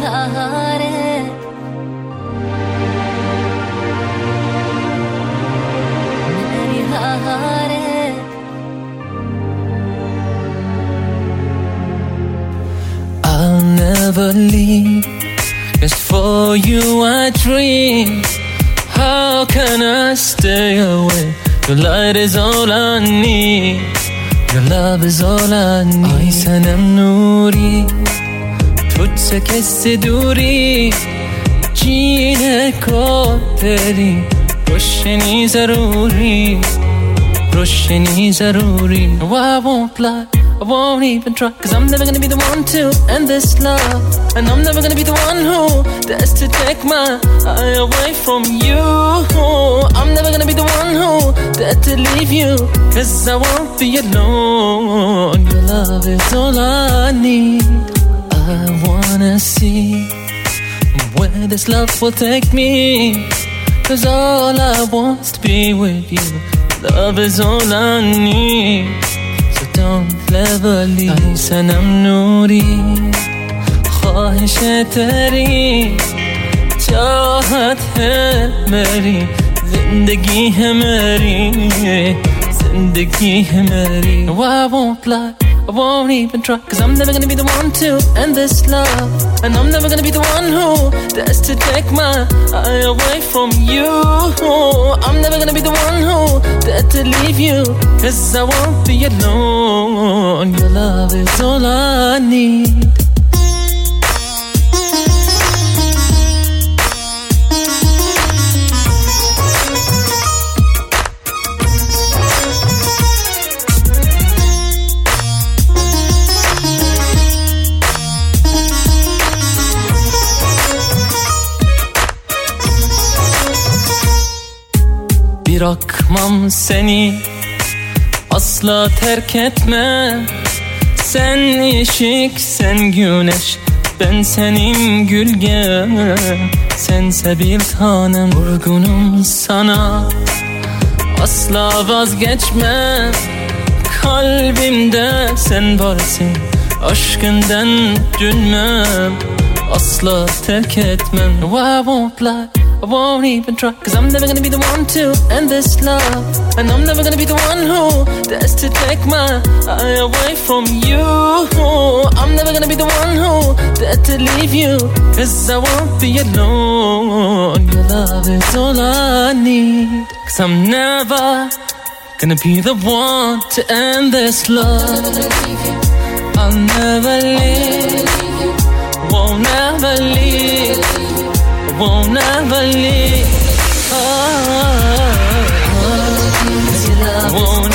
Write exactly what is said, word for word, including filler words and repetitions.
I'll never leave, just for you I dream. How can I stay away? Your light is all I need. Your love is all I need. Ay sanam noori, tujhse kaise doori. Jeene ko teri roshni zaruri, roshni zaruri. No, I won't lie, I won't even try, 'cause I'm never gonna be the one to end this love. And I'm never gonna be the one who dares to take my eye away from you. I'm never gonna be the one who dares to leave you, 'cause I won't be alone. Your love is all I need. I wanna see where this love will take me, 'cause all I want is to be with you. Love is all I need, so don't ever leave. Ay sanam noori, ख्वाहिश है तेरी, चाहत है मेरी, जिंदगी है मेरी, जिंदगी है मेरी. No, I won't lie, I won't even try, 'cause I'm never gonna be the one to end this love. And I'm never gonna be the one who dares to take my eye away from you. I'm never gonna be the one who dares to leave you, 'cause I won't be alone. Your love is all I need. Bırakmam seni, asla terk etmem. Sen ışık, sen güneş, ben senin gölgem. Sense bir tanem, vurgunum sana, asla vazgeçmem. Kalbimde sen varsın, aşkından dönmem, asla terk etmem. No, I won't lie, I won't even try, 'cause I'm never gonna be the one to end this love. And I'm never gonna be the one who dares to take my eye away from you. I'm never gonna be the one who dares to leave you, 'cause I won't be alone. Your love is all I need, 'cause I'm never gonna be the one to end this love. I'll never leave, won't never leave, won't never leave. Oh, oh, oh, won't